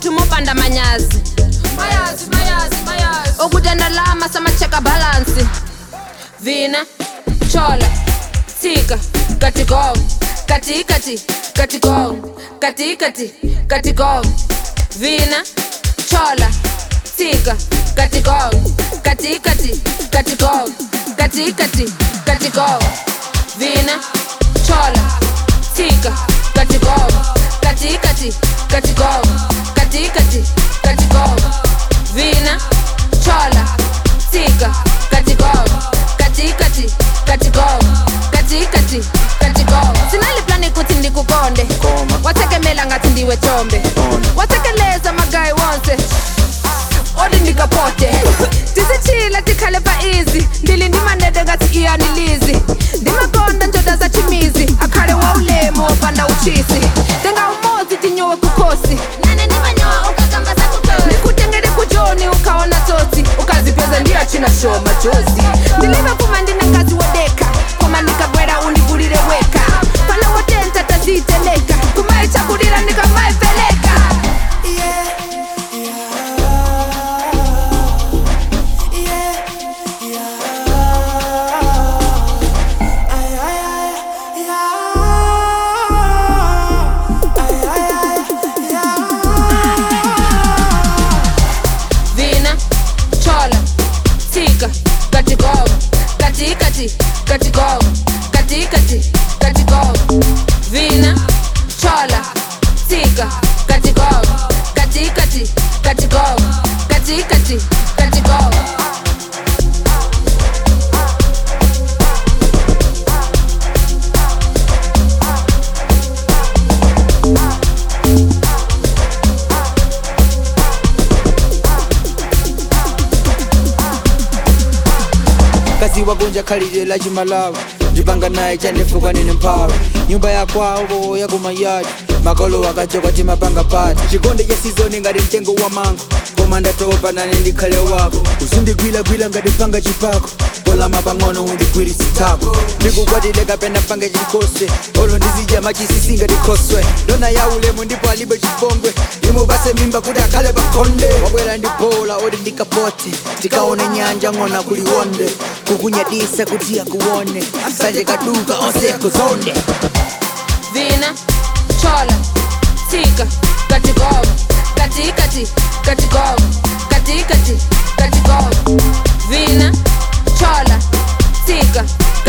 tumopanda manyazi okutenda lama samacheka balansi vina chola tika katigong katikati katigong katikati katigong vina chola tika katigong katikati katigong katikati katigong vina chola tika katigong katikati katigong katikati katigong vina chola tika katigong katikati katigong katikati katigong sinali plani kuti ndikukonde watekemela ngati ndiwe chombe watekeleza magayi wonse odi ndikapote tisichila tikhale pa easy ndili ndimanede ngati iyanilizi ndimakonda njoda za chimizi akhale wa ulemu wopanda uchisi tenga umozi tinyowe kukhosi nane ndimanyowa ukakamba za kukosi ndikutengele kujoni ukaona tsotsi ukazipeza ndiyachina show majozi ndilive kuma ndine ngazi wodeka koma ndikabwera undivulire weka pana wotenta taziteleka kumaichakulira ndikamaipeleka katigong katikati katigong vina chola tika katigong katikati katigong katikati katigong kazi wagonja khalire la chimalawa ndipanga naye chandifuka nine mphawa nyumba yakwawo yakumayadi makolo akachoka timapanga pati chikonde cha sizoni ngati mtengo wa mango koma ndatopa nane ndikhale wako uzindigwilagwila ngati panga chipako polama pang'ono undigwirisitako ndikukwatile kapena pange chikose olo ndizidya machisisi ngati khoswe ndona ya ulemu ndipo alibe chipongwe imupase mimba kuti akhale pakhonde wabwera ndibola odi ndikapote tikaone nyanja ng'ona kuliwonde kukunyadisa kuti akuone sanje kaduka onseko zonde vina chola tika katigong katikati katigong katikati katigong vina chola tika